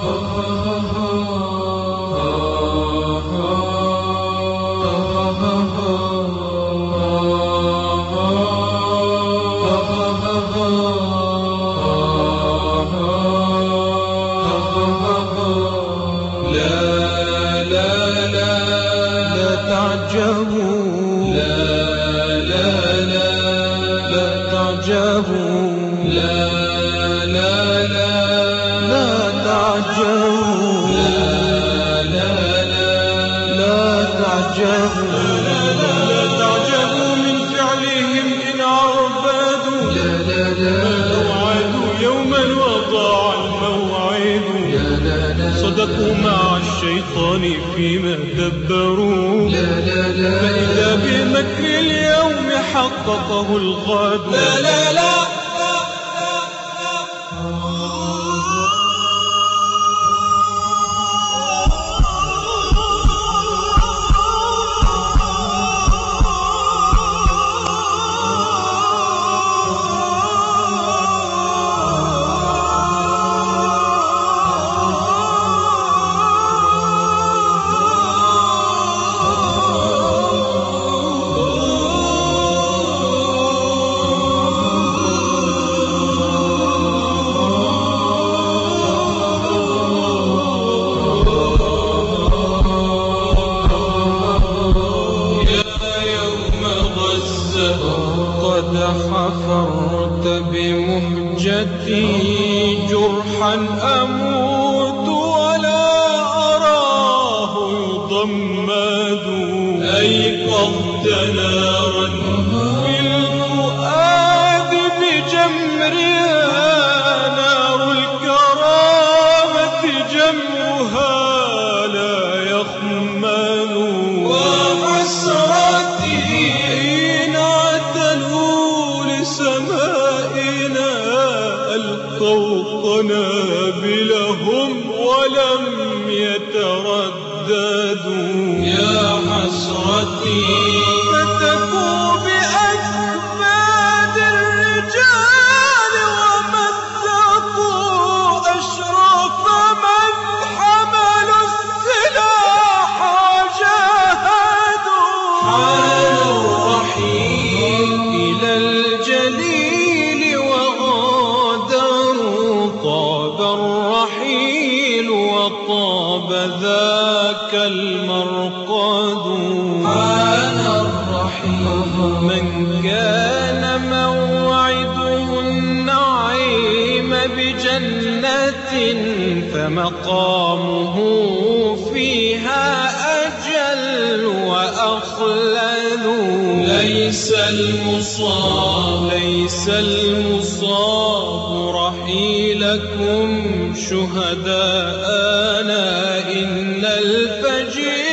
تعجبوا من فعلهم إن عربادوا موعدوا يوما وضاع الموعد صدقوا مع الشيطان فيما دبروا فإذا بمكر اليوم حققه الغد قد حفرت بمهجتي جرحا أموت ولا أراه يضمد أيقظت نارا في الفؤاد بجمرها نار الكرامة جمرها لا يخمد وحسرتي سمائنا ألقوا قنابلهم ولم يترددوا يا حسرتي فتكوا بأكباد الرجال ومزقوا أشرف من حملوا السلاح وجاهدوا حان الرحيل إلى الجليل وغادروا طاب الرحيل وطاب ذاك المرقد حان الرحيل من كان موعده النعيم بجنة فمقامه فيها أجل وأخلد ليس المصاب رحيلكم شهداءنا إن الفجر